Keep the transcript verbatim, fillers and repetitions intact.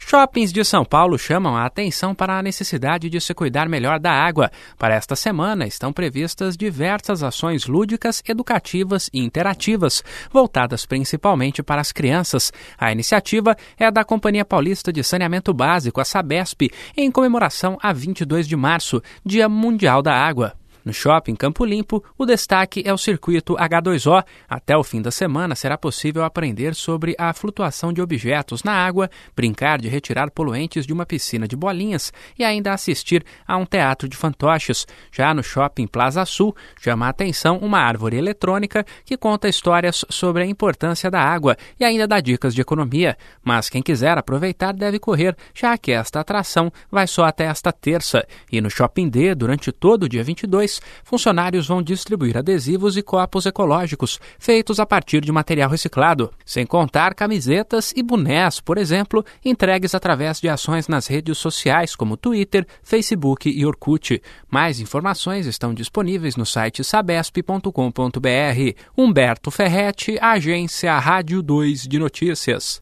Shoppings de São Paulo chamam a atenção para a necessidade de se cuidar melhor da água. Para esta semana, estão previstas diversas ações lúdicas, educativas e interativas, voltadas principalmente para as crianças. A iniciativa é da Companhia Paulista de Saneamento Básico, a Sabesp, em comemoração a vinte e dois de março, Dia Mundial da Água. No Shopping Campo Limpo, o destaque é o circuito agá dois ó. Até o fim da semana será possível aprender sobre a flutuação de objetos na água, brincar de retirar poluentes de uma piscina de bolinhas e ainda assistir a um teatro de fantoches. Já no Shopping Plaza Sul, chama a atenção uma árvore eletrônica que conta histórias sobre a importância da água e ainda dá dicas de economia. Mas quem quiser aproveitar deve correr, já que esta atração vai só até esta terça. E no Shopping D, durante todo o dia vinte e dois, funcionários vão distribuir adesivos e copos ecológicos, feitos a partir de material reciclado, sem contar camisetas e bonés, por exemplo, entregues através de ações nas redes sociais como Twitter, Facebook e Orkut. Mais informações estão disponíveis no site sabesp ponto com ponto br. Humberto Ferretti, Agência Rádio dois de Notícias.